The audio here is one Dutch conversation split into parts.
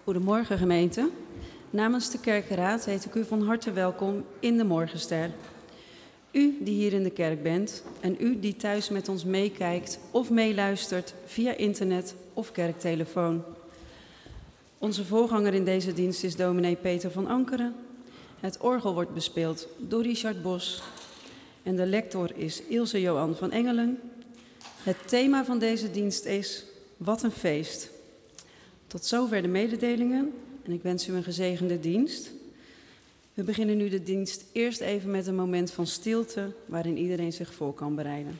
Goedemorgen gemeente. Namens de kerkenraad heet ik u van harte welkom in de Morgenster. U die hier in de kerk bent en u die thuis met ons meekijkt of meeluistert via internet of kerktelefoon. Onze voorganger in deze dienst is dominee Peter van Ankeren. Het orgel wordt bespeeld door Richard Bos en de lector is Ilse Johan van Engelen. Het thema van deze dienst is Wat een feest. Tot zover de mededelingen en ik wens u een gezegende dienst. We beginnen nu de dienst eerst even met een moment van stilte waarin iedereen zich voor kan bereiden.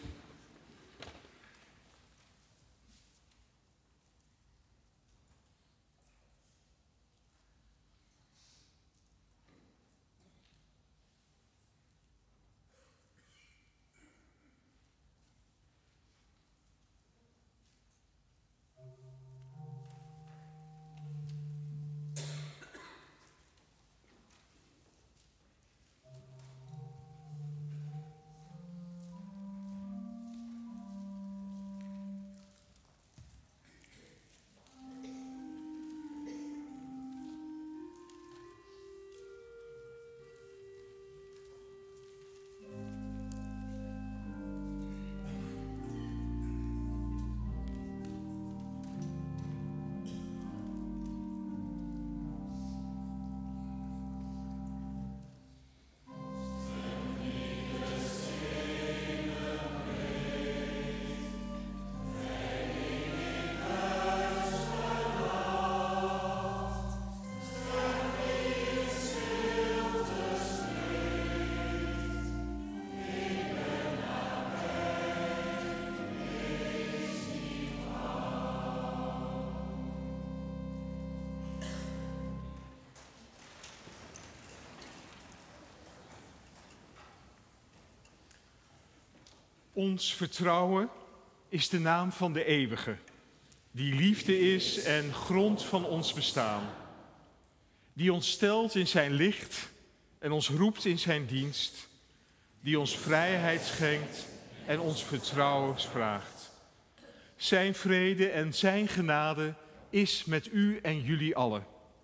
Ons vertrouwen is de naam van de eeuwige, die liefde is en grond van ons bestaan. Die ons stelt in zijn licht en ons roept in zijn dienst. Die ons vrijheid schenkt en ons vertrouwen vraagt. Zijn vrede en zijn genade is met u en jullie allen.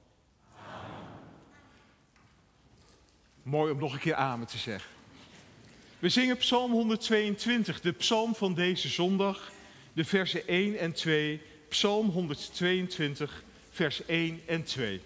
Mooi om nog een keer amen te zeggen. We zingen Psalm 122, de psalm van deze zondag, de versen 1 en 2. Psalm 122, vers 1 en 2.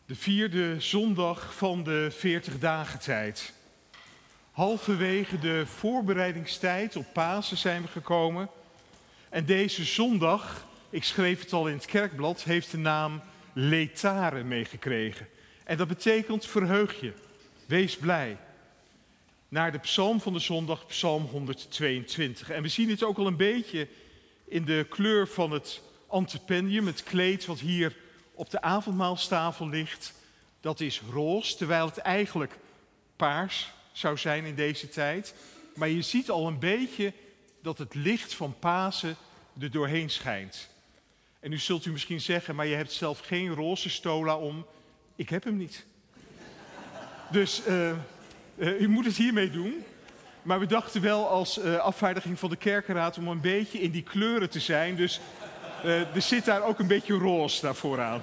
De 4e zondag van de 40 dagen tijd. Halverwege de voorbereidingstijd op Pasen zijn we gekomen. En deze zondag, ik schreef het al in het kerkblad, heeft de naam Letare meegekregen. En dat betekent verheug je, wees blij. Naar de psalm van de zondag, psalm 122. En we zien het ook al een beetje in de kleur van het antependium, het kleed wat hier op de avondmaalstafel ligt. Dat is roze, terwijl het eigenlijk paars zou zijn in deze tijd. Maar je ziet al een beetje dat het licht van Pasen er doorheen schijnt. En nu zult u misschien zeggen, maar je hebt zelf geen roze stola om. Ik heb hem niet. Dus u moet het hiermee doen. Maar we dachten wel als afvaardiging van de kerkenraad om een beetje in die kleuren te zijn. Dus er zit daar ook een beetje roze daar vooraan.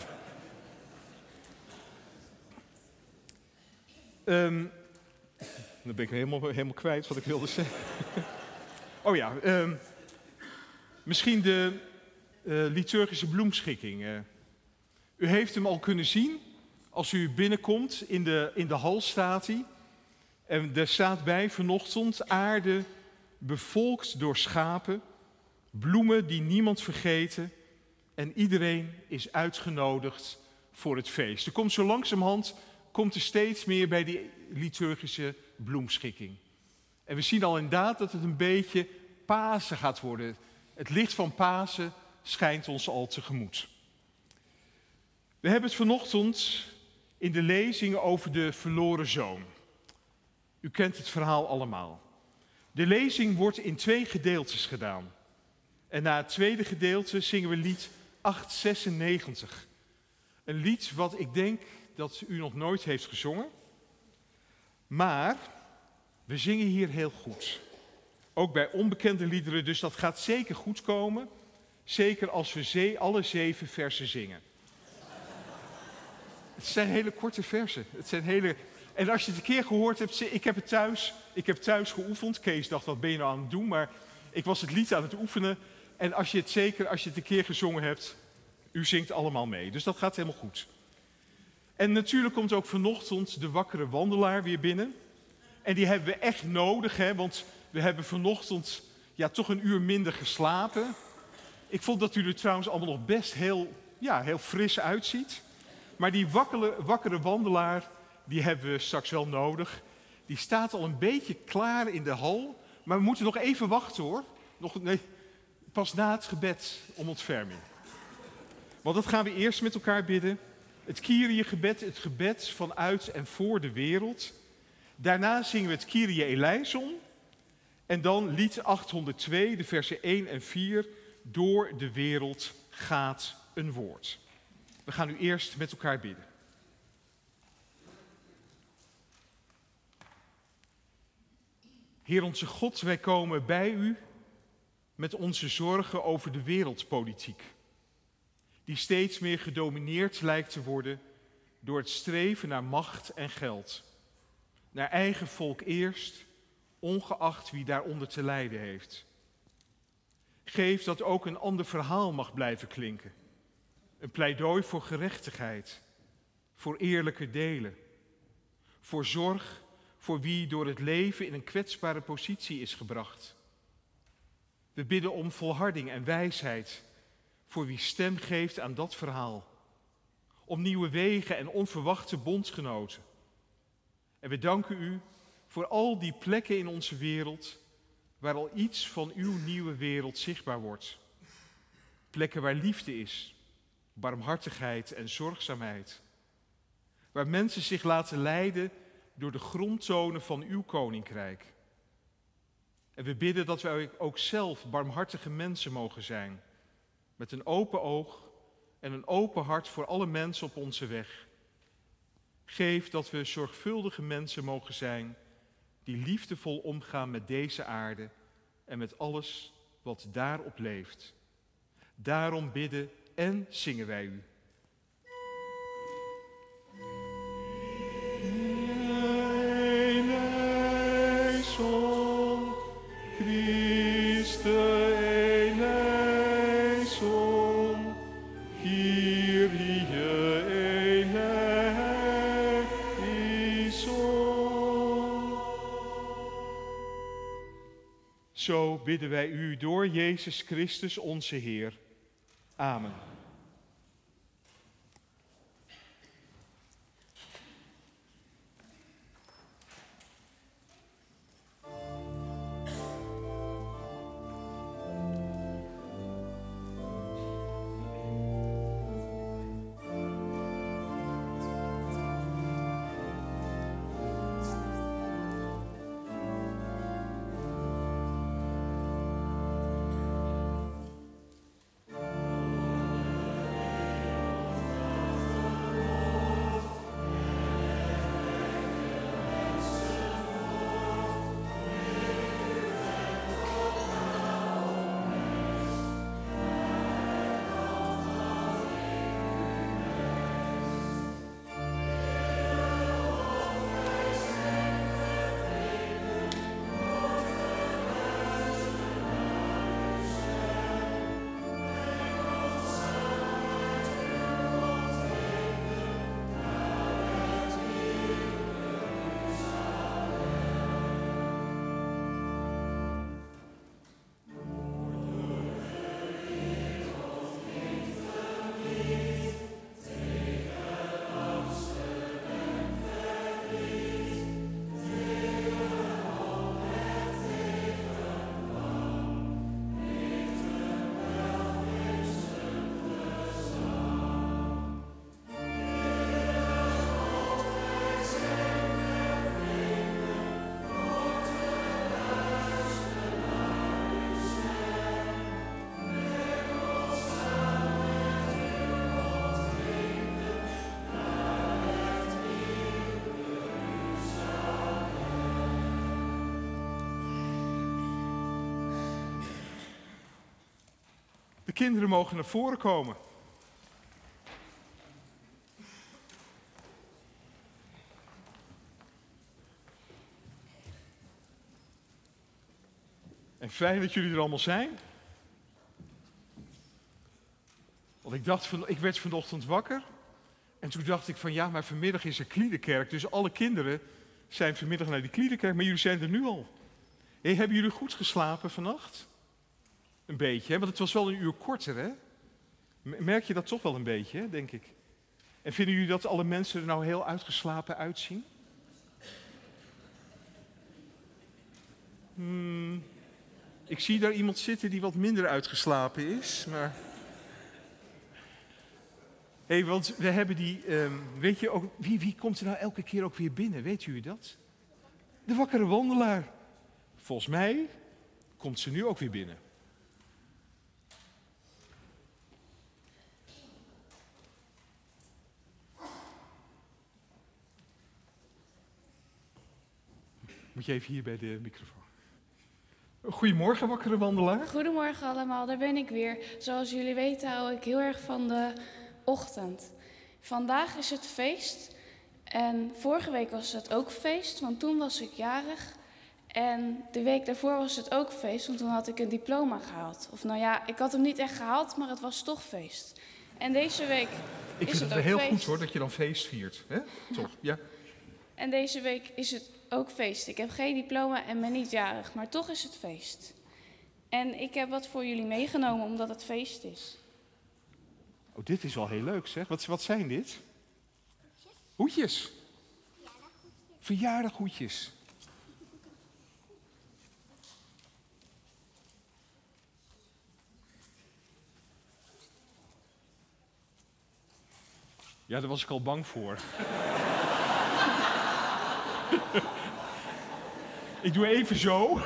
Dan ben ik helemaal kwijt wat ik wilde zeggen. Oh ja, misschien de liturgische bloemschikking. U heeft hem al kunnen zien als u binnenkomt, in de hal staat hij. En daar staat bij vanochtend aarde bevolkt door schapen, bloemen die niemand vergeten en iedereen is uitgenodigd voor het feest. Er komt zo langzamerhand steeds meer bij die liturgische bloemschikking. En we zien al inderdaad dat het een beetje Pasen gaat worden. Het licht van Pasen schijnt ons al tegemoet. We hebben het vanochtend in de lezing over de verloren zoon. U kent het verhaal allemaal. De lezing wordt in 2 gedeeltes gedaan. En na het tweede gedeelte zingen we lied 896. Een lied wat ik denk dat u nog nooit heeft gezongen. Maar we zingen hier heel goed. Ook bij onbekende liederen, dus dat gaat zeker goed komen. Zeker als we alle 7 versen zingen. Het zijn hele korte versen. En als je het een keer gehoord hebt, ik heb thuis geoefend. Kees dacht, wat ben je nou aan het doen? Maar ik was het lied aan het oefenen. En als je het een keer gezongen hebt, u zingt allemaal mee. Dus dat gaat helemaal goed. En natuurlijk komt ook vanochtend de wakkere wandelaar weer binnen. En die hebben we echt nodig, hè, want we hebben vanochtend toch een uur minder geslapen. Ik vond dat u er trouwens allemaal nog best heel fris uitziet. Maar die wakkere wandelaar, die hebben we straks wel nodig. Die staat al een beetje klaar in de hal. Maar we moeten nog even wachten hoor. Pas na het gebed om ontferming. Want dat gaan we eerst met elkaar bidden. Het Kyrie-gebed, het gebed vanuit en voor de wereld. Daarna zingen we het Kyrie eleison. En dan lied 802, de versen 1 en 4. Door de wereld gaat een woord. We gaan nu eerst met elkaar bidden. Heer onze God, wij komen bij u met onze zorgen over de wereldpolitiek. Die steeds meer gedomineerd lijkt te worden door het streven naar macht en geld. Naar eigen volk eerst, ongeacht wie daaronder te lijden heeft. Geef dat ook een ander verhaal mag blijven klinken. Een pleidooi voor gerechtigheid, voor eerlijke delen, voor zorg voor wie door het leven in een kwetsbare positie is gebracht. We bidden om volharding en wijsheid voor wie stem geeft aan dat verhaal. Om nieuwe wegen en onverwachte bondgenoten. En we danken u voor al die plekken in onze wereld waar al iets van uw nieuwe wereld zichtbaar wordt. Plekken waar liefde is, barmhartigheid en zorgzaamheid. Waar mensen zich laten leiden door de grondtonen van uw koninkrijk. En we bidden dat wij ook zelf barmhartige mensen mogen zijn. Met een open oog en een open hart voor alle mensen op onze weg. Geef dat we zorgvuldige mensen mogen zijn die liefdevol omgaan met deze aarde en met alles wat daarop leeft. Daarom bidden en zingen wij u. Eleison, Christe eleison, Kyrie eleison. Zo bidden wij u door Jezus Christus onze Heer. Amen. De kinderen mogen naar voren komen. En fijn dat jullie er allemaal zijn. Want ik werd vanochtend wakker. En toen dacht ik van ja, maar vanmiddag is er Kliederkerk. Dus alle kinderen zijn vanmiddag naar die Kliederkerk. Maar jullie zijn er nu al. Hey, hebben jullie goed geslapen vannacht? Een beetje, hè? Want het was wel een uur korter, hè? Merk je dat toch wel een beetje, hè? Denk ik. En vinden jullie dat alle mensen er nou heel uitgeslapen uitzien? Ik zie daar iemand zitten die wat minder uitgeslapen is, maar... Hé, want we hebben die... weet je ook, wie komt er nou elke keer ook weer binnen? Weet jullie dat? De wakkere wandelaar. Volgens mij komt ze nu ook weer binnen. Moet je even hier bij de microfoon. Goedemorgen, wakkere wandelaar. Goedemorgen allemaal, daar ben ik weer. Zoals jullie weten hou ik heel erg van de ochtend. Vandaag is het feest en vorige week was het ook feest, want toen was ik jarig. En de week daarvoor was het ook feest, want toen had ik een diploma gehaald. Of nou ja, ik had hem niet echt gehaald, maar het was toch feest. En deze week Ik is vind het het ook heel feest. goed hoor, dat je dan feest viert. Hè? Toch, ja. En deze week is het ook feest. Ik heb geen diploma en ben niet jarig, maar toch is het feest. En ik heb wat voor jullie meegenomen, omdat het feest is. Oh, dit is wel heel leuk zeg. Wat zijn dit? Hoedjes. Verjaardaghoedjes. Ja, daar was ik al bang voor. Ik doe even zo.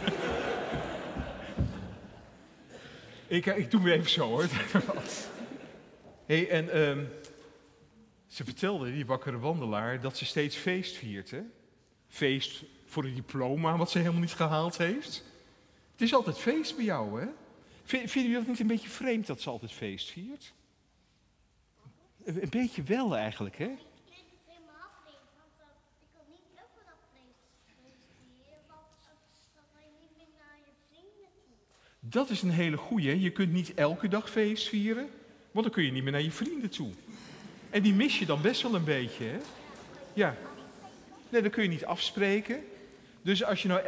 Ik doe even zo hoor. Hey, en ze vertelde, die wakkere wandelaar, dat ze steeds feest viert. Hè? Feest voor een diploma wat ze helemaal niet gehaald heeft. Het is altijd feest bij jou, hè? Vinden jullie dat niet een beetje vreemd dat ze altijd feest viert? Een beetje wel eigenlijk, hè? Ik vind het helemaal vreemd, want ik wil niet ook dat feest vieren, want dan ga je niet meer naar je vrienden toe. Dat is een hele goeie, hè? Je kunt niet elke dag feest vieren, want dan kun je niet meer naar je vrienden toe. En die mis je dan best wel een beetje, hè? Ja. Nee, dan kun je niet afspreken. Dus als je nou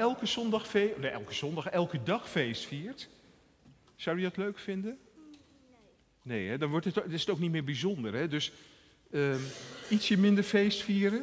elke dag feest viert, zou je dat leuk vinden? Nee, hè? Dan is het ook niet meer bijzonder. Hè? Dus ietsje minder feest vieren?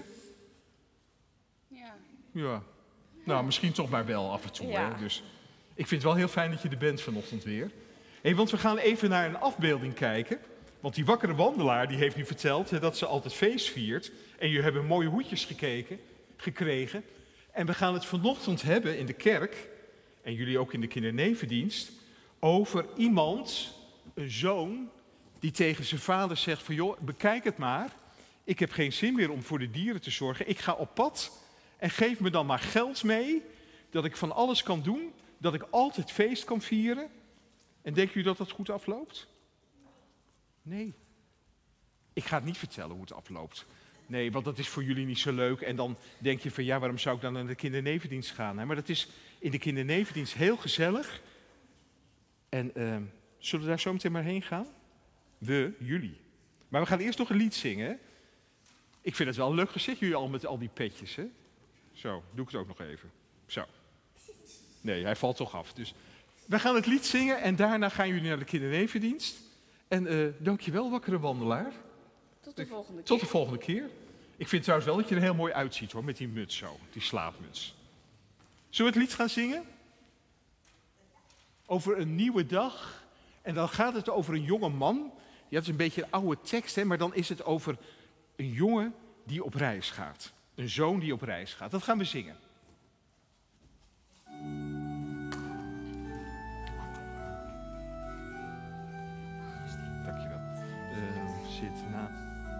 Ja. Nou, misschien toch maar wel af en toe. Ja. Hè? Dus ik vind het wel heel fijn dat je er bent vanochtend weer. Want we gaan even naar een afbeelding kijken. Want die wakkere wandelaar die heeft nu verteld dat ze altijd feest viert. En jullie hebben mooie hoedjes gekregen. En we gaan het vanochtend hebben in de kerk, en jullie ook in de kindernevendienst, over iemand, een zoon, die tegen zijn vader zegt van joh, bekijk het maar. Ik heb geen zin meer om voor de dieren te zorgen. Ik ga op pad en geef me dan maar geld mee, dat ik van alles kan doen, dat ik altijd feest kan vieren. En denken jullie dat dat goed afloopt? Nee. Ik ga het niet vertellen hoe het afloopt. Nee, want dat is voor jullie niet zo leuk. En dan denk je van ja, waarom zou ik dan naar de kindernevendienst gaan? Maar dat is in de kindernevendienst heel gezellig. En zullen we daar zo meteen maar heen gaan? Jullie. Maar we gaan eerst nog een lied zingen. Hè? Ik vind het wel een leuk gezicht, jullie al met al die petjes. Hè? Zo, doe ik het ook nog even. Zo. Nee, hij valt toch af. Dus we gaan het lied zingen en daarna gaan jullie naar de kindernevendienst. En dankjewel, wakkere wandelaar. Tot de volgende keer. Tot de volgende keer. Ik vind trouwens wel dat je er heel mooi uitziet hoor, met die muts zo, die slaapmuts. Zullen we het lied gaan zingen? Over een nieuwe dag. En dan gaat het over een jonge man. Ja, dat is een beetje een oude tekst, hè, maar dan is het over een jongen die op reis gaat. Een zoon die op reis gaat. Dat gaan we zingen. Dankjewel. Zit na.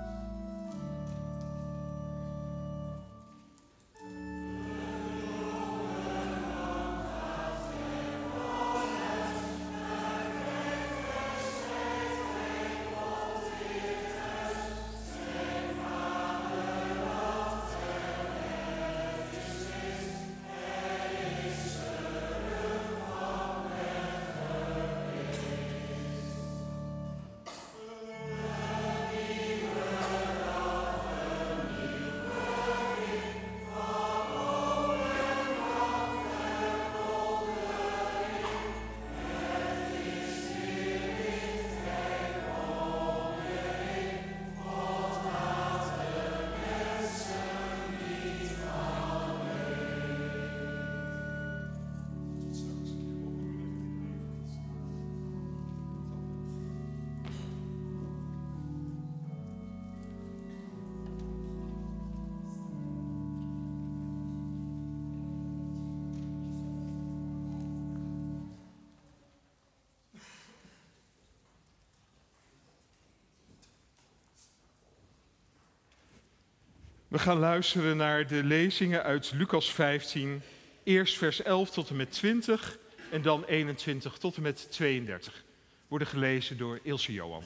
We gaan luisteren naar de lezingen uit Lucas 15, eerst vers 11 tot en met 20 en dan 21 tot en met 32. Worden gelezen door Ilse Johan.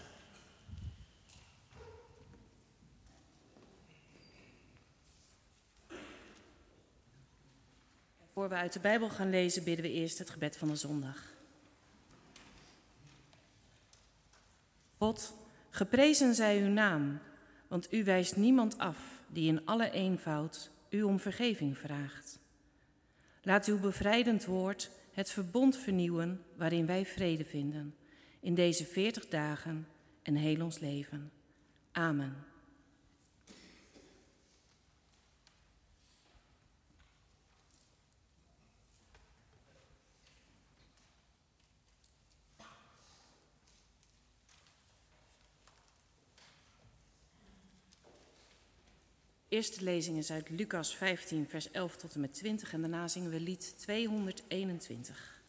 Voor we uit de Bijbel gaan lezen, bidden we eerst het gebed van de zondag. God, geprezen zij uw naam, want u wijst niemand af die in alle eenvoud u om vergeving vraagt. Laat uw bevrijdend woord het verbond vernieuwen waarin wij vrede vinden, in deze 40 dagen en heel ons leven. Amen. Eerste lezing is uit Lucas 15, vers 11 tot en met 20 en daarna zingen we lied 221.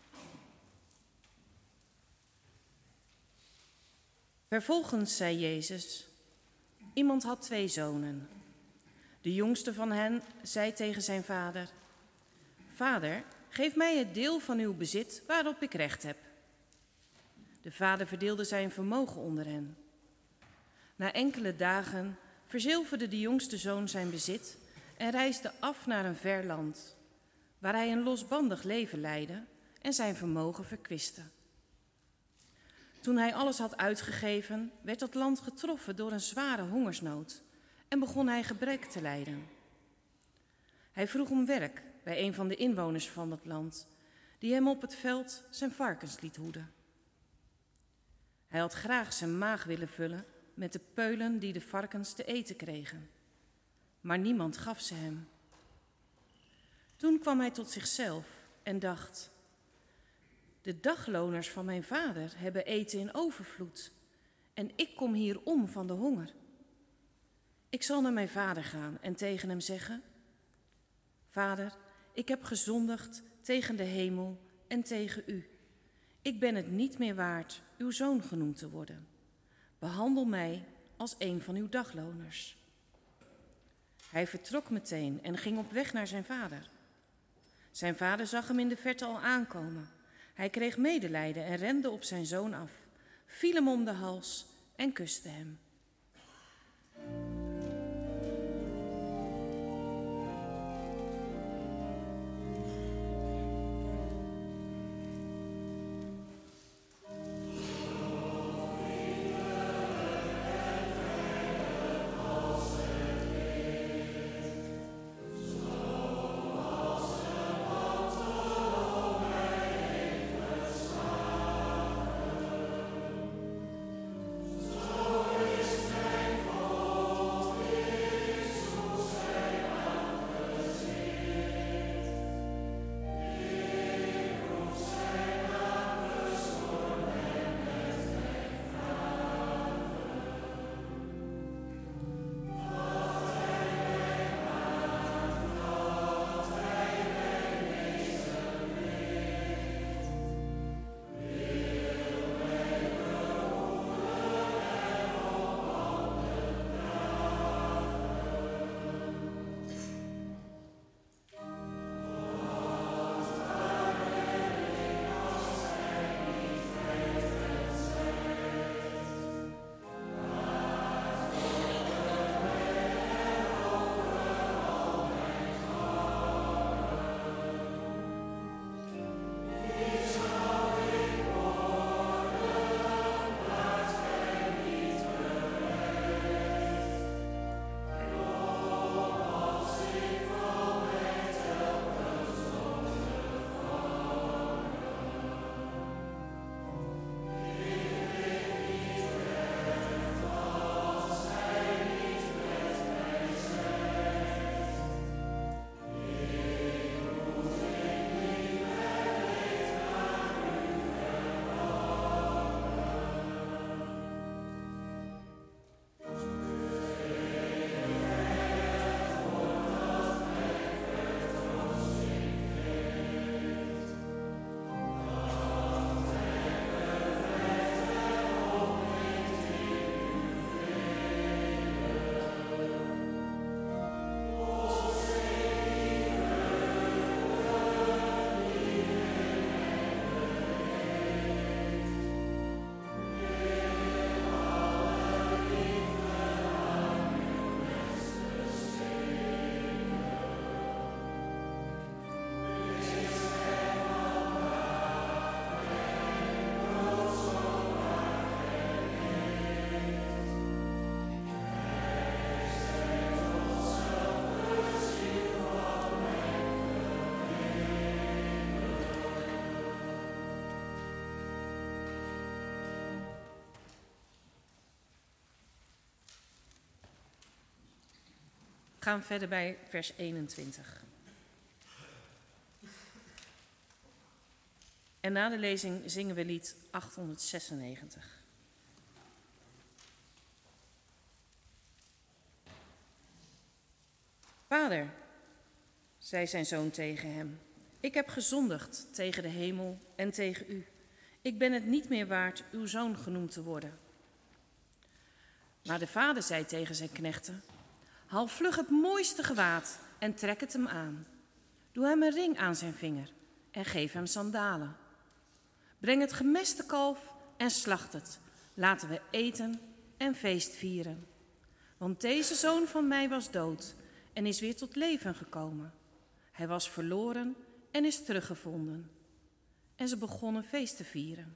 Vervolgens zei Jezus, iemand had 2 zonen. De jongste van hen zei tegen zijn vader, Vader, geef mij het deel van uw bezit waarop ik recht heb. De vader verdeelde zijn vermogen onder hen. Na enkele dagen verzilverde de jongste zoon zijn bezit en reisde af naar een ver land, waar hij een losbandig leven leidde en zijn vermogen verkwiste. Toen hij alles had uitgegeven, werd dat land getroffen door een zware hongersnood en begon hij gebrek te lijden. Hij vroeg om werk bij een van de inwoners van het land, die hem op het veld zijn varkens liet hoeden. Hij had graag zijn maag willen vullen met de peulen die de varkens te eten kregen, maar niemand gaf ze hem. Toen kwam hij tot zichzelf en dacht: de dagloners van mijn vader hebben eten in overvloed en ik kom hier om van de honger. Ik zal naar mijn vader gaan en tegen hem zeggen: Vader, ik heb gezondigd tegen de hemel en tegen u. Ik ben het niet meer waard uw zoon genoemd te worden. Behandel mij als een van uw dagloners. Hij vertrok meteen en ging op weg naar zijn vader. Zijn vader zag hem in de verte al aankomen. Hij kreeg medelijden en rende op zijn zoon af, viel hem om de hals en kuste hem. We gaan verder bij vers 21. En na de lezing zingen we lied 896. Vader, zei zijn zoon tegen hem, ik heb gezondigd tegen de hemel en tegen u. Ik ben het niet meer waard uw zoon genoemd te worden. Maar de vader zei tegen zijn knechten, haal vlug het mooiste gewaad en trek het hem aan. Doe hem een ring aan zijn vinger en geef hem sandalen. Breng het gemeste kalf en slacht het. Laten we eten en feest vieren. Want deze zoon van mij was dood en is weer tot leven gekomen. Hij was verloren en is teruggevonden. En ze begonnen feest te vieren.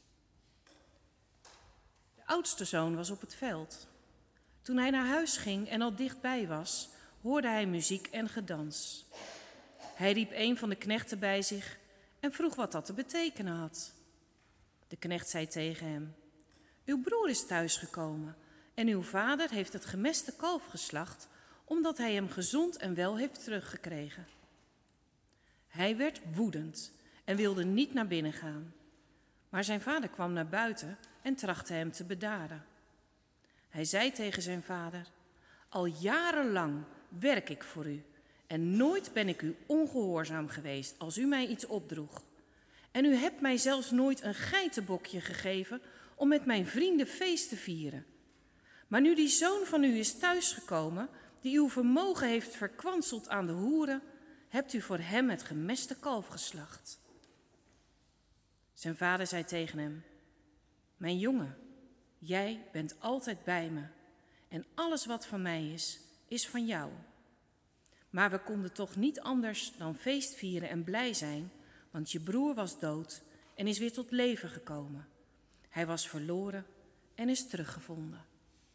De oudste zoon was op het veld. Toen hij naar huis ging en al dichtbij was, hoorde hij muziek en gedans. Hij riep een van de knechten bij zich en vroeg wat dat te betekenen had. De knecht zei tegen hem: uw broer is thuisgekomen en uw vader heeft het gemeste kalf geslacht, omdat hij hem gezond en wel heeft teruggekregen. Hij werd woedend en wilde niet naar binnen gaan. Maar zijn vader kwam naar buiten en trachtte hem te bedaren. Hij zei tegen zijn vader: al jarenlang werk ik voor u en nooit ben ik u ongehoorzaam geweest als u mij iets opdroeg. En u hebt mij zelfs nooit een geitenbokje gegeven om met mijn vrienden feest te vieren. Maar nu die zoon van u is thuisgekomen, die uw vermogen heeft verkwanseld aan de hoeren, hebt u voor hem het gemeste kalf geslacht. Zijn vader zei tegen hem: mijn jongen, jij bent altijd bij me en alles wat van mij is van jou. Maar we konden toch niet anders dan feest vieren en blij zijn, want je broer was dood en is weer tot leven gekomen. Hij was verloren en is teruggevonden.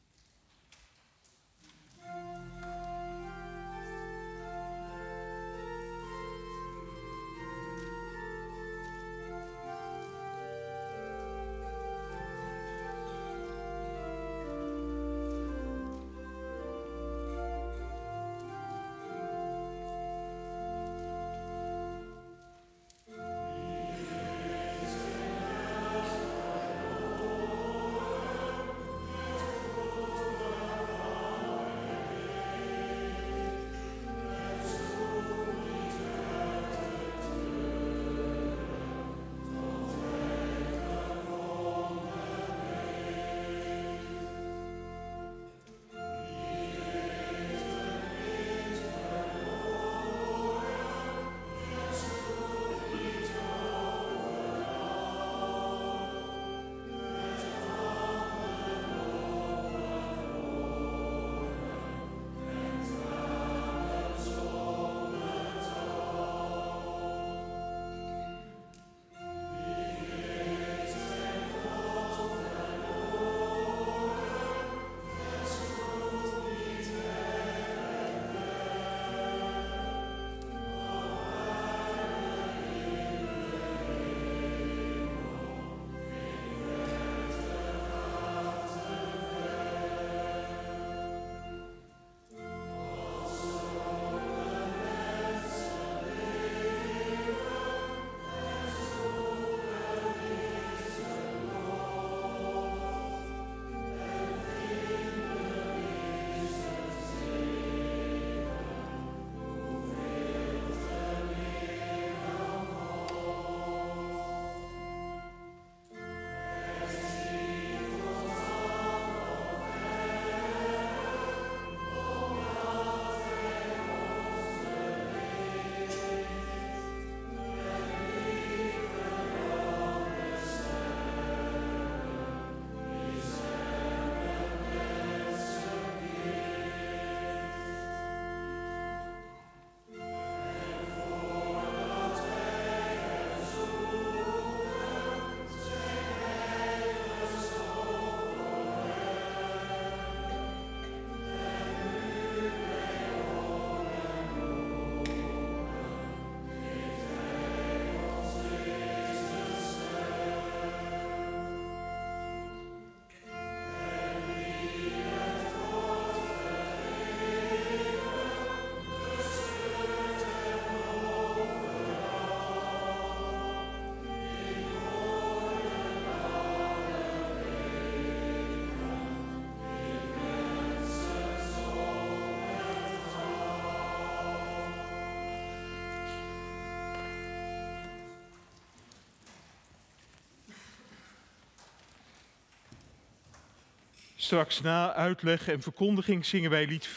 Straks na uitleg en verkondiging zingen wij lied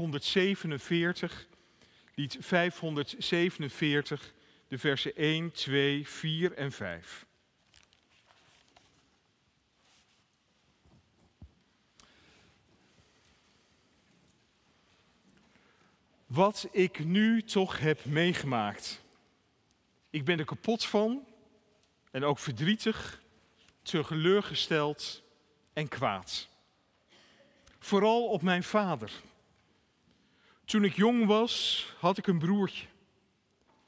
547. Lied 547, de versen 1, 2, 4 en 5. Wat ik nu toch heb meegemaakt. Ik ben er kapot van en ook verdrietig, teleurgesteld en kwaad. Vooral op mijn vader. Toen ik jong was, had ik een broertje.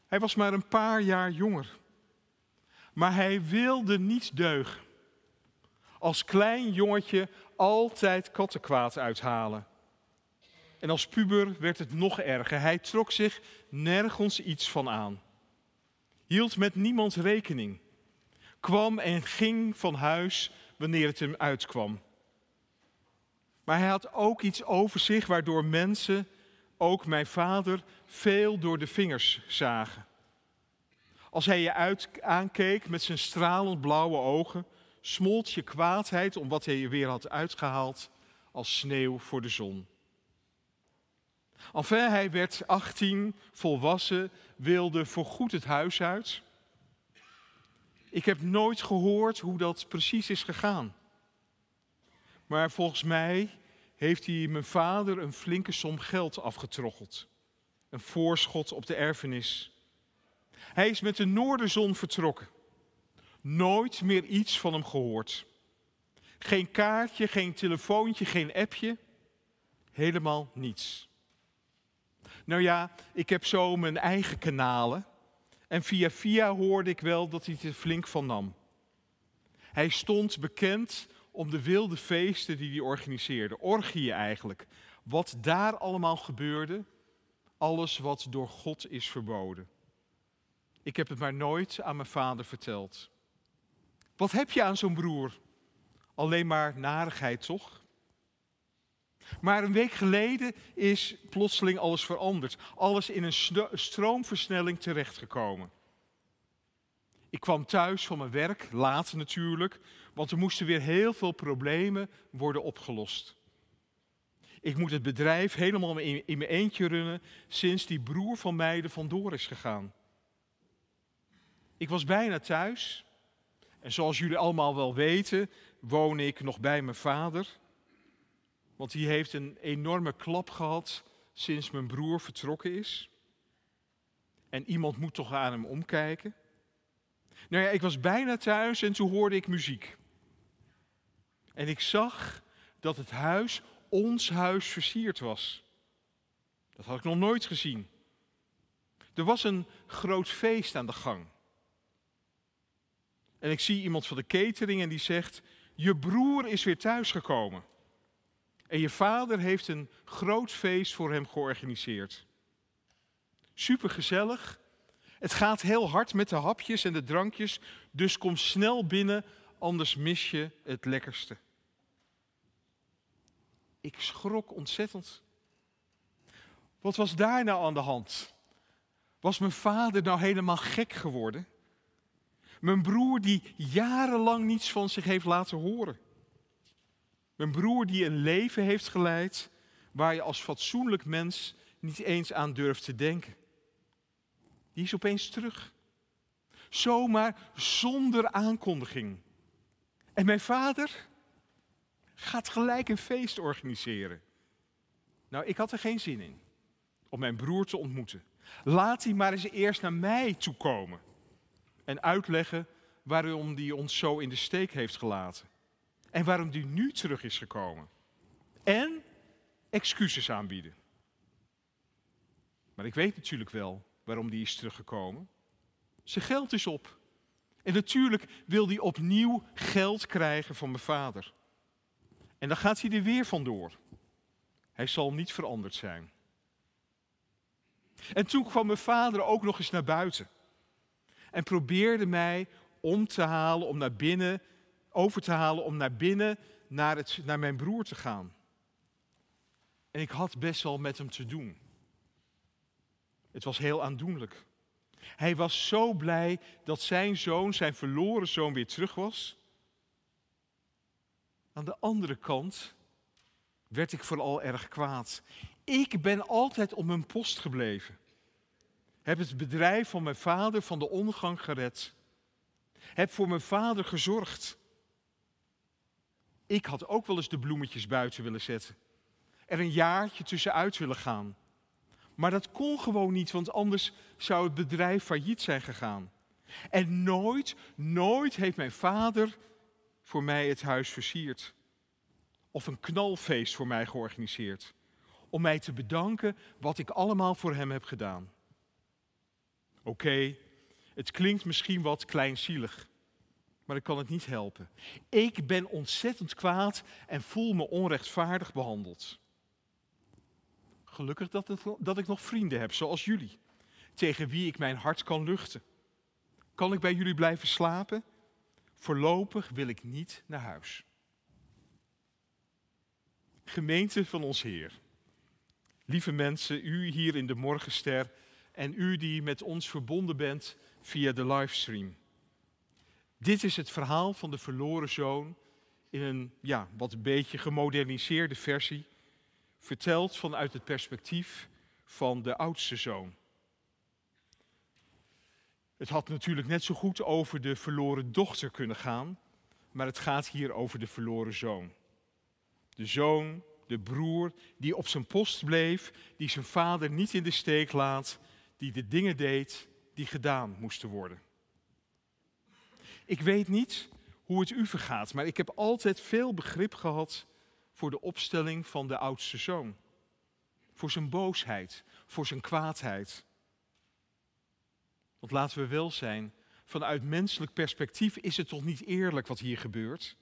Hij was maar een paar jaar jonger. Maar hij wilde niet deugen. Als klein jongetje altijd kattenkwaad uithalen. En als puber werd het nog erger. Hij trok zich nergens iets van aan. Hield met niemand rekening. Kwam en ging van huis wanneer het hem uitkwam. Maar hij had ook iets over zich waardoor mensen, ook mijn vader, veel door de vingers zagen. Als hij je aankeek met zijn stralend blauwe ogen, smolt je kwaadheid om wat hij je weer had uitgehaald als sneeuw voor de zon. Enfin, hij werd 18, volwassen, wilde voorgoed het huis uit. Ik heb nooit gehoord hoe dat precies is gegaan. Maar volgens mij heeft hij mijn vader een flinke som geld afgetroggeld. Een voorschot op de erfenis. Hij is met de noorderzon vertrokken. Nooit meer iets van hem gehoord. Geen kaartje, geen telefoontje, geen appje. Helemaal niets. Nou ja, ik heb zo mijn eigen kanalen. En via hoorde ik wel dat hij het er flink van nam. Hij stond bekend om de wilde feesten die hij organiseerde. Orgieën eigenlijk. Wat daar allemaal gebeurde. Alles wat door God is verboden. Ik heb het maar nooit aan mijn vader verteld. Wat heb je aan zo'n broer? Alleen maar narigheid, toch? Maar een week geleden is plotseling alles veranderd. Alles in een stroomversnelling terechtgekomen. Ik kwam thuis van mijn werk, laat natuurlijk, want er moesten weer heel veel problemen worden opgelost. Ik moet het bedrijf helemaal in mijn eentje runnen sinds die broer van mij er vandoor is gegaan. Ik was bijna thuis en zoals jullie allemaal wel weten, woon ik nog bij mijn vader. Want die heeft een enorme klap gehad sinds mijn broer vertrokken is. En iemand moet toch aan hem omkijken. Nou ja, ik was bijna thuis en toen hoorde ik muziek. En ik zag dat het huis, ons huis, versierd was. Dat had ik nog nooit gezien. Er was een groot feest aan de gang. En ik zie iemand van de catering en die zegt, je broer is weer thuisgekomen. En je vader heeft een groot feest voor hem georganiseerd. Supergezellig. Het gaat heel hard met de hapjes en de drankjes, dus kom snel binnen, anders mis je het lekkerste. Ik schrok ontzettend. Wat was daar nou aan de hand? Was mijn vader nou helemaal gek geworden? Mijn broer die jarenlang niets van zich heeft laten horen. Mijn broer die een leven heeft geleid waar je als fatsoenlijk mens niet eens aan durft te denken. Die is opeens terug. Zomaar zonder aankondiging. En mijn vader gaat gelijk een feest organiseren. Nou, ik had er geen zin in om mijn broer te ontmoeten. Laat hij maar eens eerst naar mij toe komen. En uitleggen waarom hij ons zo in de steek heeft gelaten. En waarom hij nu terug is gekomen. En excuses aanbieden. Maar ik weet natuurlijk wel waarom hij is teruggekomen. Zijn geld is op. En natuurlijk wil hij opnieuw geld krijgen van mijn vader. En dan gaat hij er weer vandoor. Hij zal niet veranderd zijn. En toen kwam mijn vader ook nog eens naar buiten. En probeerde mij over te halen om naar binnen naar mijn broer te gaan. En ik had best wel met hem te doen. Het was heel aandoenlijk. Hij was zo blij dat zijn zoon, zijn verloren zoon, weer terug was. Aan de andere kant werd ik vooral erg kwaad. Ik ben altijd op mijn post gebleven. Heb het bedrijf van mijn vader van de ondergang gered. Heb voor mijn vader gezorgd. Ik had ook wel eens de bloemetjes buiten willen zetten. Er een jaartje tussenuit willen gaan. Maar dat kon gewoon niet, want anders zou het bedrijf failliet zijn gegaan. En nooit heeft mijn vader voor mij het huis versierd. Of een knalfeest voor mij georganiseerd. Om mij te bedanken wat ik allemaal voor hem heb gedaan. Oké, het klinkt misschien wat kleinzielig, maar ik kan het niet helpen. Ik ben ontzettend kwaad en voel me onrechtvaardig behandeld. Gelukkig dat ik nog vrienden heb, zoals jullie, tegen wie ik mijn hart kan luchten. Kan ik bij jullie blijven slapen? Voorlopig wil ik niet naar huis. Gemeente van ons Heer. Lieve mensen, u hier in de Morgenster en u die met ons verbonden bent via de livestream. Dit is het verhaal van de verloren zoon in een wat een beetje gemoderniseerde versie, verteld vanuit het perspectief van de oudste zoon. Het had natuurlijk net zo goed over de verloren dochter kunnen gaan, maar het gaat hier over de verloren zoon. De zoon, de broer, die op zijn post bleef, die zijn vader niet in de steek laat, die de dingen deed die gedaan moesten worden. Ik weet niet hoe het u vergaat, maar ik heb altijd veel begrip gehad voor de opstelling van de oudste zoon. Voor zijn boosheid, voor zijn kwaadheid. Want laten we wel zijn, vanuit menselijk perspectief is het toch niet eerlijk wat hier gebeurt?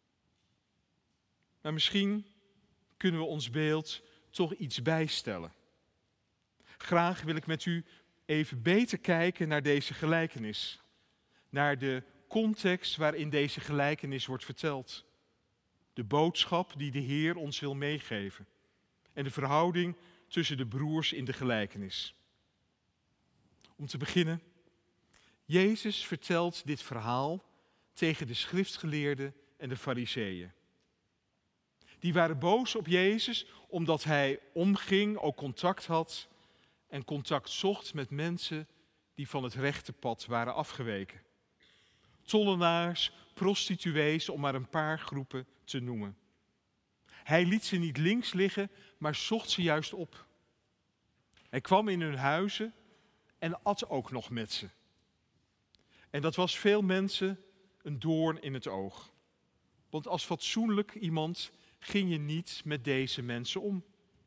Maar misschien kunnen we ons beeld toch iets bijstellen. Graag wil ik met u even beter kijken naar deze gelijkenis. Naar de context waarin deze gelijkenis wordt verteld. De boodschap die de Heer ons wil meegeven. En de verhouding tussen de broers in de gelijkenis. Om te beginnen, Jezus vertelt dit verhaal tegen de schriftgeleerden en de fariseeën. Die waren boos op Jezus omdat hij omging, ook contact had en contact zocht met mensen die van het rechte pad waren afgeweken. Tollenaars, prostituees, om maar een paar groepen te noemen. Hij liet ze niet links liggen, maar zocht ze juist op. Hij kwam in hun huizen en at ook nog met ze. En dat was veel mensen een doorn in het oog. Want als fatsoenlijk iemand ging je niet met deze mensen om.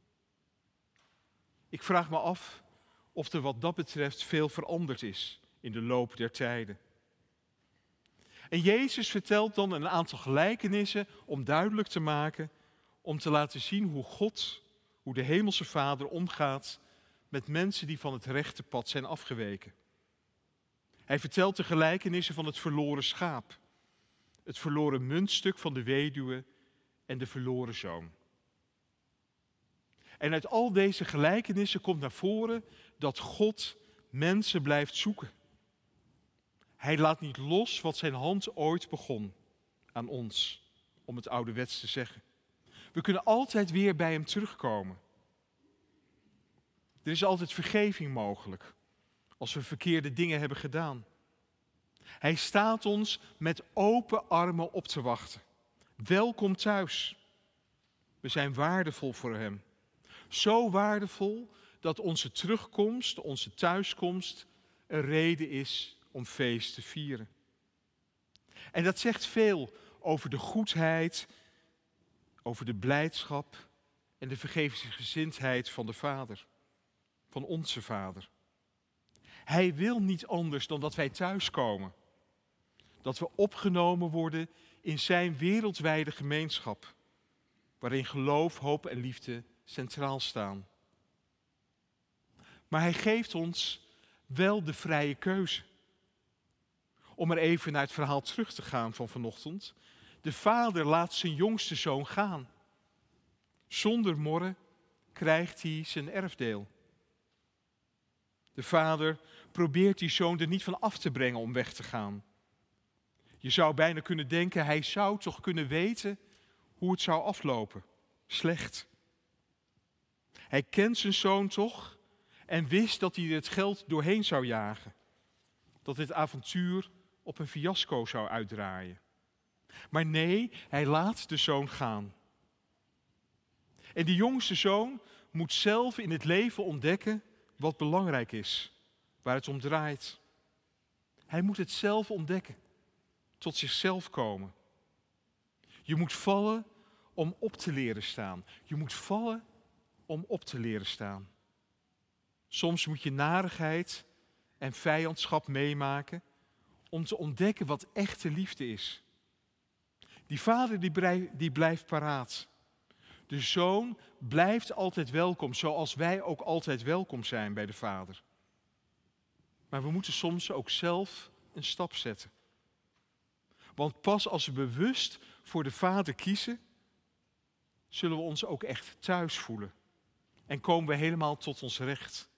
Ik vraag me af of er wat dat betreft veel veranderd is in de loop der tijden. En Jezus vertelt dan een aantal gelijkenissen om duidelijk te maken, om te laten zien hoe God, hoe de Hemelse Vader omgaat met mensen die van het rechte pad zijn afgeweken. Hij vertelt de gelijkenissen van het verloren schaap, het verloren muntstuk van de weduwe en de verloren zoon. En uit al deze gelijkenissen komt naar voren dat God mensen blijft zoeken. Hij laat niet los wat zijn hand ooit begon aan ons, om het ouderwets te zeggen. We kunnen altijd weer bij hem terugkomen. Er is altijd vergeving mogelijk als we verkeerde dingen hebben gedaan. Hij staat ons met open armen op te wachten. Welkom thuis. We zijn waardevol voor hem. Zo waardevol dat onze terugkomst, onze thuiskomst, een reden is om feest te vieren. En dat zegt veel over de goedheid, over de blijdschap en de vergevensgezindheid van de Vader, van onze Vader. Hij wil niet anders dan dat wij thuiskomen. Dat we opgenomen worden in zijn wereldwijde gemeenschap, waarin geloof, hoop en liefde centraal staan. Maar hij geeft ons wel de vrije keuze. Om er even naar het verhaal terug te gaan van vanochtend. De vader laat zijn jongste zoon gaan. Zonder morren krijgt hij zijn erfdeel. De vader probeert die zoon er niet van af te brengen om weg te gaan. Je zou bijna kunnen denken, hij zou toch kunnen weten hoe het zou aflopen. Slecht. Hij kent zijn zoon toch en wist dat hij er het geld doorheen zou jagen. Dat dit avontuur op een fiasco zou uitdraaien. Maar nee, hij laat de zoon gaan. En die jongste zoon moet zelf in het leven ontdekken wat belangrijk is, waar het om draait. Hij moet het zelf ontdekken, tot zichzelf komen. Je moet vallen om op te leren staan. Je moet vallen om op te leren staan. Soms moet je narigheid en vijandschap meemaken om te ontdekken wat echte liefde is. Die vader die blijft paraat. De zoon blijft altijd welkom, zoals wij ook altijd welkom zijn bij de vader. Maar we moeten soms ook zelf een stap zetten. Want pas als we bewust voor de vader kiezen, zullen we ons ook echt thuis voelen. En komen we helemaal tot ons recht.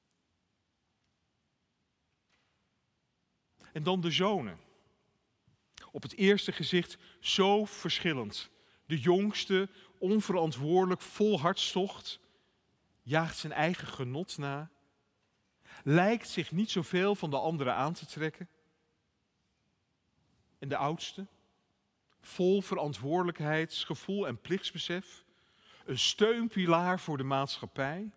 En dan de zonen. Op het eerste gezicht zo verschillend. De jongste, onverantwoordelijk, vol hartstocht, jaagt zijn eigen genot na. Lijkt zich niet zoveel van de anderen aan te trekken. En de oudste, vol verantwoordelijkheidsgevoel en plichtsbesef. Een steunpilaar voor de maatschappij.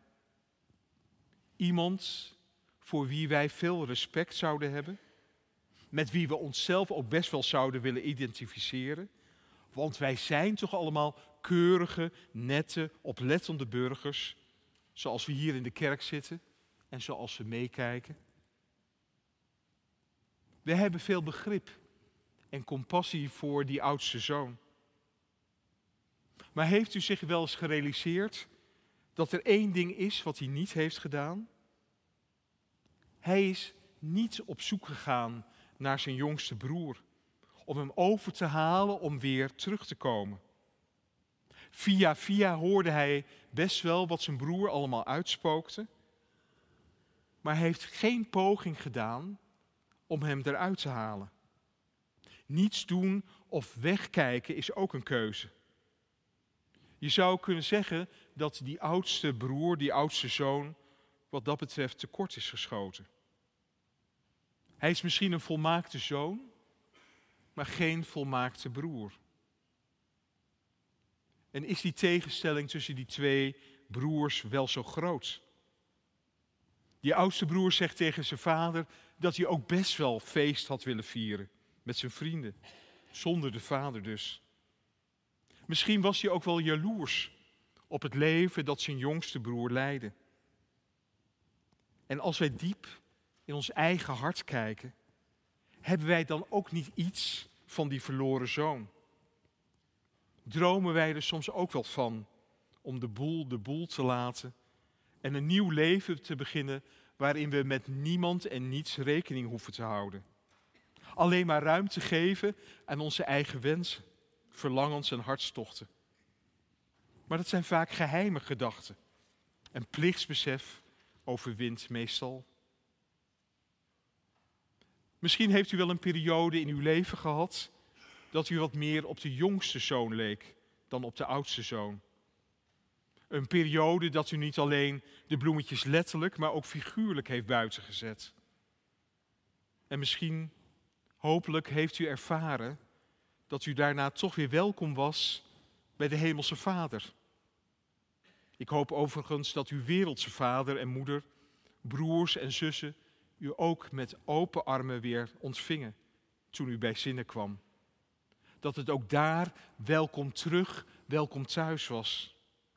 Iemand voor wie wij veel respect zouden hebben. Met wie we onszelf ook best wel zouden willen identificeren. Want wij zijn toch allemaal keurige, nette, oplettende burgers. Zoals we hier in de kerk zitten en zoals we meekijken. We hebben veel begrip en compassie voor die oudste zoon. Maar heeft u zich wel eens gerealiseerd dat er één ding is wat hij niet heeft gedaan? Hij is niet op zoek gegaan naar zijn jongste broer, om hem over te halen om weer terug te komen. Via hoorde hij best wel wat zijn broer allemaal uitspookte, maar hij heeft geen poging gedaan om hem eruit te halen. Niets doen of wegkijken is ook een keuze. Je zou kunnen zeggen dat die oudste broer, die oudste zoon, wat dat betreft tekort is geschoten. Hij is misschien een volmaakte zoon, maar geen volmaakte broer. En is die tegenstelling tussen die twee broers wel zo groot? Die oudste broer zegt tegen zijn vader dat hij ook best wel feest had willen vieren met zijn vrienden, zonder de vader dus. Misschien was hij ook wel jaloers op het leven dat zijn jongste broer leidde. En als wij diep in ons eigen hart kijken, hebben wij dan ook niet iets van die verloren zoon? Dromen wij er soms ook wel van om de boel te laten en een nieuw leven te beginnen waarin we met niemand en niets rekening hoeven te houden? Alleen maar ruimte geven aan onze eigen wensen, verlangens en hartstochten. Maar dat zijn vaak geheime gedachten en plichtsbesef overwint meestal. Misschien heeft u wel een periode in uw leven gehad dat u wat meer op de jongste zoon leek dan op de oudste zoon. Een periode dat u niet alleen de bloemetjes letterlijk, maar ook figuurlijk heeft buitengezet. En misschien, hopelijk, heeft u ervaren dat u daarna toch weer welkom was bij de Hemelse Vader. Ik hoop overigens dat uw wereldse vader en moeder, broers en zussen, u ook met open armen weer ontvingen toen u bij zinnen kwam. Dat het ook daar welkom terug, welkom thuis was.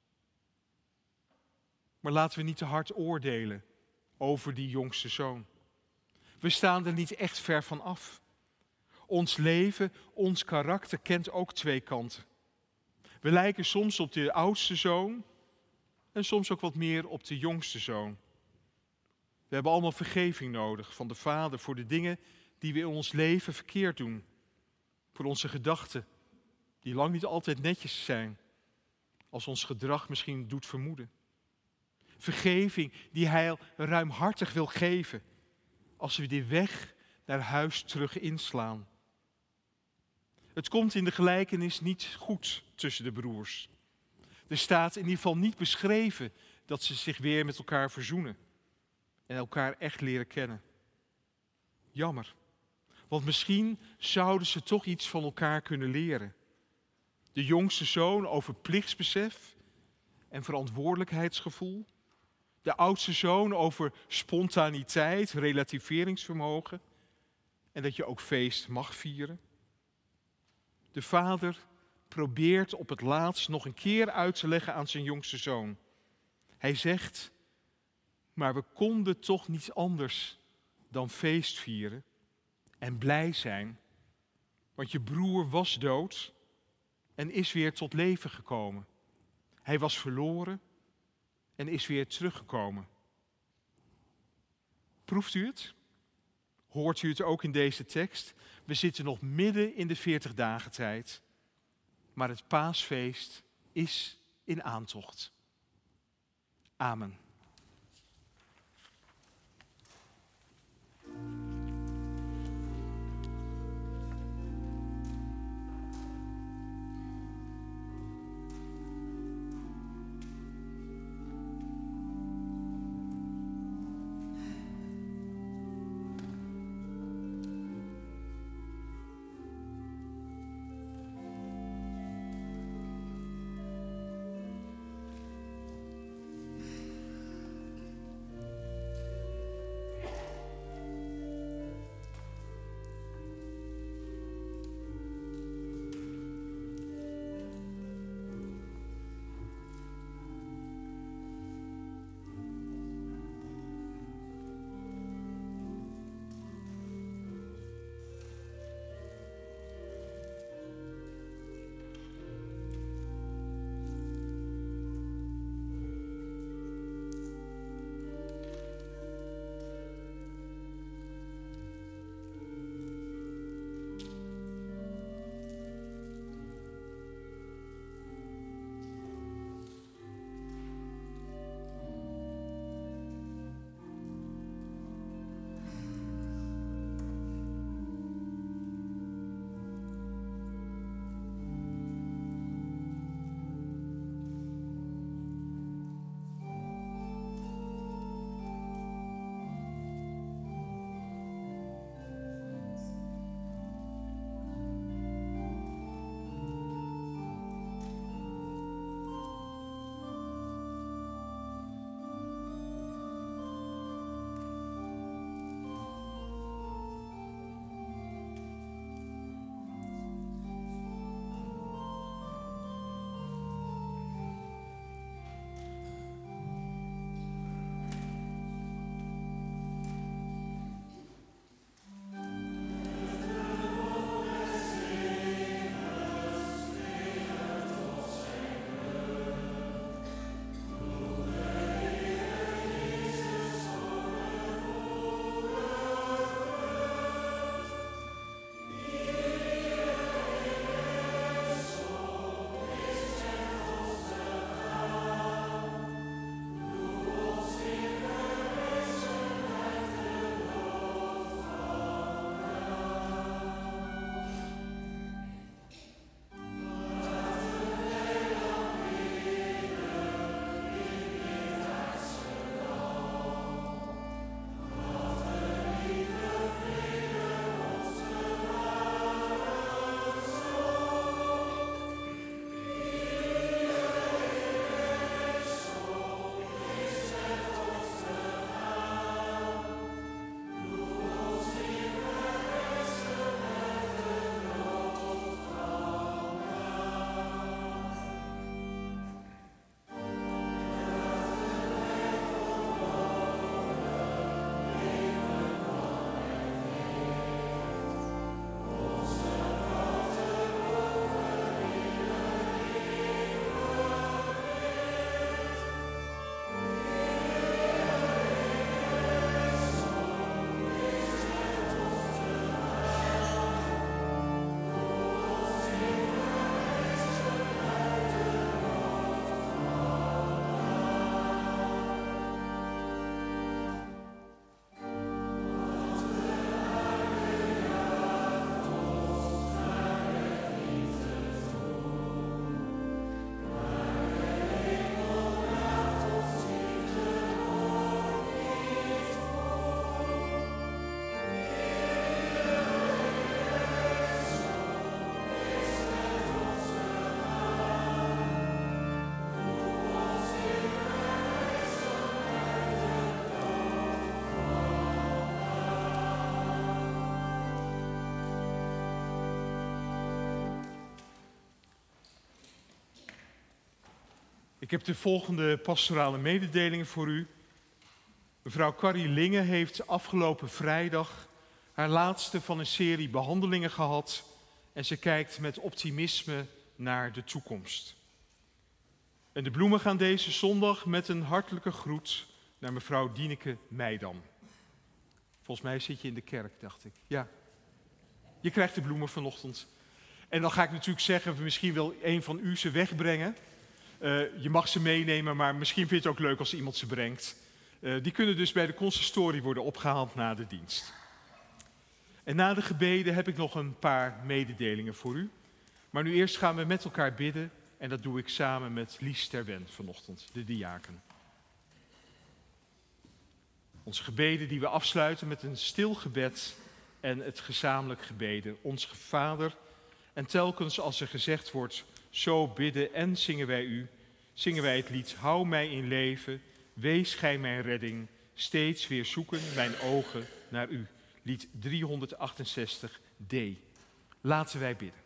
Maar laten we niet te hard oordelen over die jongste zoon. We staan er niet echt ver van af. Ons leven, ons karakter kent ook twee kanten. We lijken soms op de oudste zoon en soms ook wat meer op de jongste zoon. We hebben allemaal vergeving nodig van de Vader voor de dingen die we in ons leven verkeerd doen. Voor onze gedachten, die lang niet altijd netjes zijn, als ons gedrag misschien doet vermoeden. Vergeving die Hij ruimhartig wil geven, als we die weg naar huis terug inslaan. Het komt in de gelijkenis niet goed tussen de broers. Er staat in ieder geval niet beschreven dat ze zich weer met elkaar verzoenen en elkaar echt leren kennen. Jammer, want misschien zouden ze toch iets van elkaar kunnen leren. De jongste zoon over plichtsbesef en verantwoordelijkheidsgevoel. De oudste zoon over spontaniteit, relativeringsvermogen en dat je ook feest mag vieren. De vader probeert op het laatst nog een keer uit te leggen aan zijn jongste zoon. Hij zegt, maar we konden toch niet anders dan feest vieren en blij zijn. Want je broer was dood en is weer tot leven gekomen. Hij was verloren en is weer teruggekomen. Proeft u het? Hoort u het ook in deze tekst? We zitten nog midden in de 40-dagen-tijd. Maar het paasfeest is in aantocht. Amen. Ik heb de volgende pastorale mededelingen voor u. Mevrouw Carrie Linge heeft afgelopen vrijdag haar laatste van een serie behandelingen gehad en ze kijkt met optimisme naar de toekomst. En de bloemen gaan deze zondag met een hartelijke groet naar mevrouw Dieneke Meidam. Volgens mij zit je in de kerk, dacht ik. Ja, je krijgt de bloemen vanochtend. En dan ga ik natuurlijk zeggen, misschien wil een van u ze wegbrengen. Je mag ze meenemen, maar misschien vind je het ook leuk als iemand ze brengt. Die kunnen dus bij de consistorie worden opgehaald na de dienst. En na de gebeden heb ik nog een paar mededelingen voor u. Maar nu eerst gaan we met elkaar bidden. En dat doe ik samen met Lies Terwen vanochtend, de diaken. Onze gebeden die we afsluiten met een stil gebed en het gezamenlijk gebeden. Onze Vader, en telkens als er gezegd wordt, zo bidden en zingen wij u, zingen wij het lied, hou mij in leven, wees gij mijn redding, steeds weer zoeken mijn ogen naar u. Lied 368D. Laten wij bidden.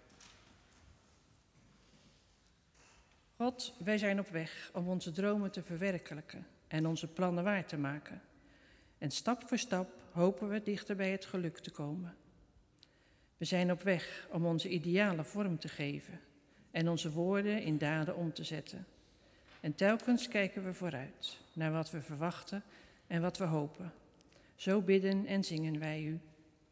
God, wij zijn op weg om onze dromen te verwerkelijken en onze plannen waar te maken. En stap voor stap hopen we dichter bij het geluk te komen. We zijn op weg om onze idealen vorm te geven en onze woorden in daden om te zetten. En telkens kijken we vooruit naar wat we verwachten en wat we hopen. Zo bidden en zingen wij u.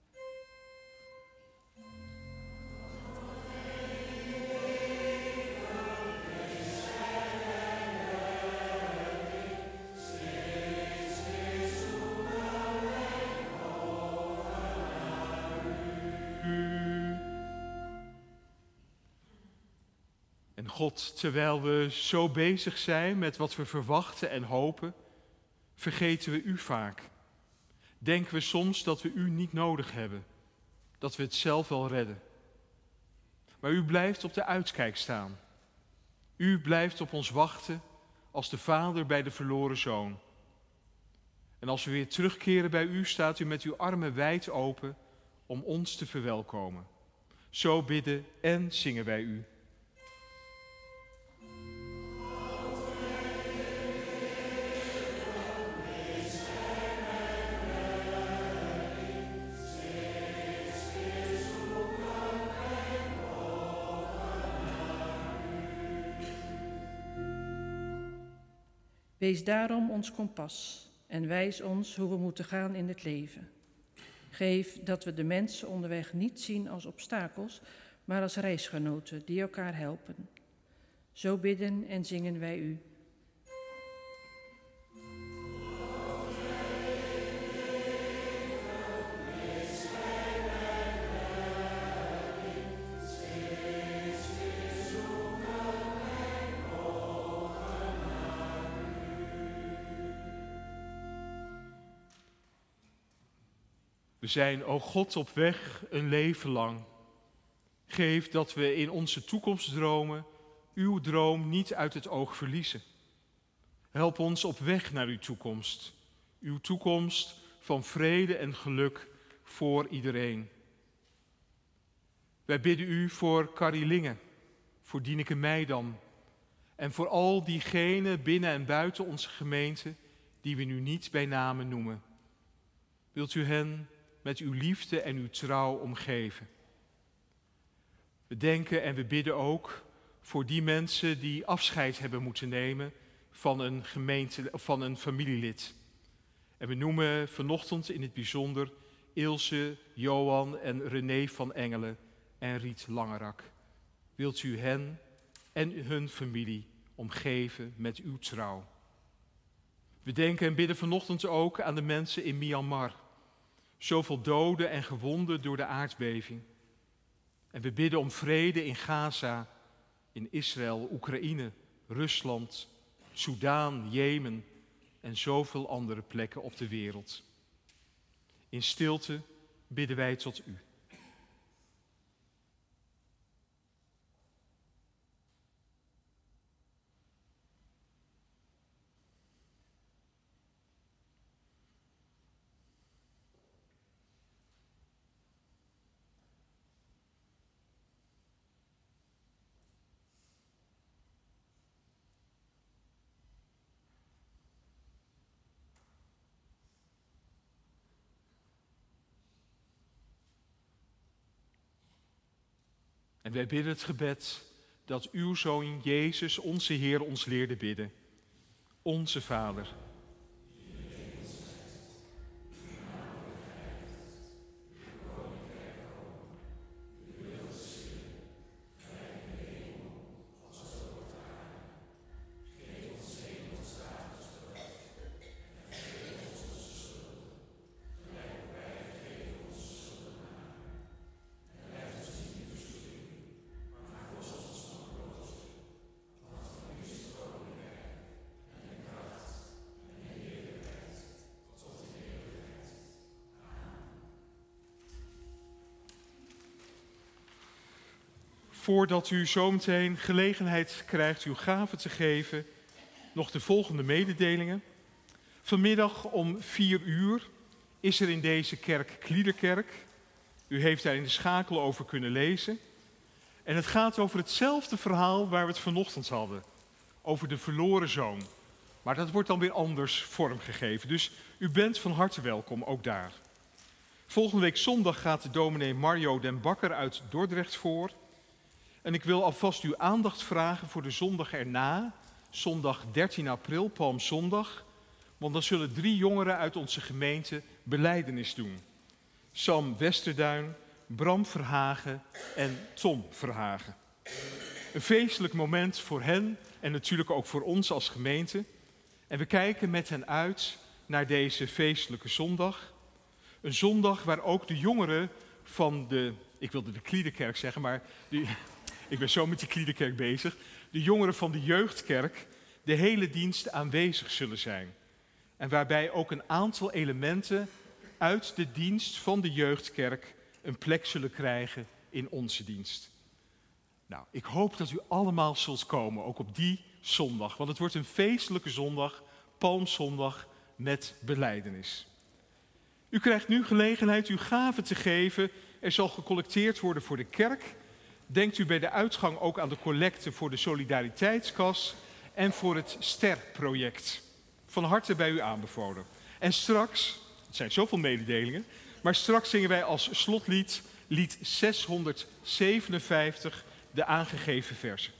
En God, terwijl we zo bezig zijn met wat we verwachten en hopen, vergeten we u vaak. Denken we soms dat we u niet nodig hebben, dat we het zelf wel redden. Maar u blijft op de uitkijk staan. U blijft op ons wachten als de vader bij de verloren zoon. En als we weer terugkeren bij u, staat u met uw armen wijd open om ons te verwelkomen. Zo bidden en zingen wij u. Wees daarom ons kompas en wijs ons hoe we moeten gaan in het leven. Geef dat we de mensen onderweg niet zien als obstakels, maar als reisgenoten die elkaar helpen. Zo bidden en zingen wij u. We zijn, o God, op weg een leven lang. Geef dat we in onze toekomstdromen uw droom niet uit het oog verliezen. Help ons op weg naar uw toekomst. Uw toekomst van vrede en geluk voor iedereen. Wij bidden u voor Carrie Linge, voor Dieneke Meidam en voor al diegenen binnen en buiten onze gemeente die we nu niet bij name noemen. Wilt u hen met uw liefde en uw trouw omgeven? We denken en we bidden ook voor die mensen die afscheid hebben moeten nemen van een familielid. En we noemen vanochtend in het bijzonder Ilse, Johan en René van Engelen en Riet Langerak. Wilt u hen en hun familie omgeven met uw trouw? We denken en bidden vanochtend ook aan de mensen in Myanmar. Zoveel doden en gewonden door de aardbeving. En we bidden om vrede in Gaza, in Israël, Oekraïne, Rusland, Soudaan, Jemen en zoveel andere plekken op de wereld. In stilte bidden wij tot u. En wij bidden het gebed dat uw Zoon Jezus, onze Heer, ons leerde bidden. Onze Vader. Voordat u zometeen gelegenheid krijgt uw gave te geven, nog de volgende mededelingen. Vanmiddag om 4 uur is er in deze kerk Kliederkerk. U heeft daar in de schakel over kunnen lezen. En het gaat over hetzelfde verhaal waar we het vanochtend hadden. Over de verloren zoon. Maar dat wordt dan weer anders vormgegeven. Dus u bent van harte welkom, ook daar. Volgende week zondag gaat de dominee Mario den Bakker uit Dordrecht voor. En ik wil alvast uw aandacht vragen voor de zondag erna, zondag 13 april, Palmzondag. Want dan zullen 3 jongeren uit onze gemeente belijdenis doen. Sam Westerduin, Bram Verhagen en Tom Verhagen. Een feestelijk moment voor hen en natuurlijk ook voor ons als gemeente. En we kijken met hen uit naar deze feestelijke zondag. Een zondag waar ook de jongeren van ik wilde de Kliederkerk zeggen, maar ik ben zo met die Kliederkerk bezig. De jongeren van de jeugdkerk de hele dienst aanwezig zullen zijn. En waarbij ook een aantal elementen uit de dienst van de jeugdkerk een plek zullen krijgen in onze dienst. Nou, ik hoop dat u allemaal zult komen, ook op die zondag. Want het wordt een feestelijke zondag, Palmzondag, met belijdenis. U krijgt nu gelegenheid uw gave te geven. Er zal gecollecteerd worden voor de kerk. Denkt u bij de uitgang ook aan de collecte voor de Solidariteitskas en voor het Ster-project. Van harte bij u aanbevolen. En straks, het zijn zoveel mededelingen, maar straks zingen wij als slotlied lied 657, de aangegeven verzen.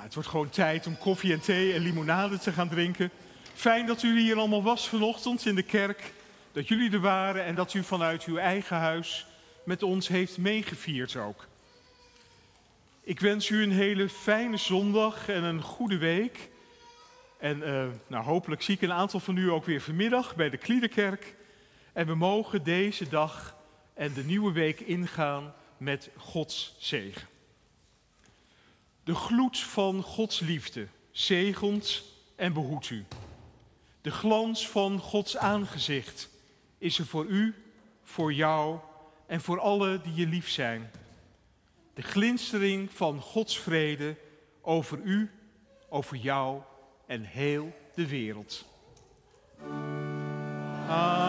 het wordt gewoon tijd om koffie en thee en limonade te gaan drinken. Fijn dat u hier allemaal was vanochtend in de kerk. Dat jullie er waren en dat u vanuit uw eigen huis met ons heeft meegevierd ook. Ik wens u een hele fijne zondag en een goede week. En hopelijk zie ik een aantal van u ook weer vanmiddag bij de Kliederkerk. En we mogen deze dag en de nieuwe week ingaan met Gods zegen. De gloed van Gods liefde zegent en behoedt u. De glans van Gods aangezicht is er voor u, voor jou en voor allen die je lief zijn. De glinstering van Gods vrede over u, over jou en heel de wereld. Amen.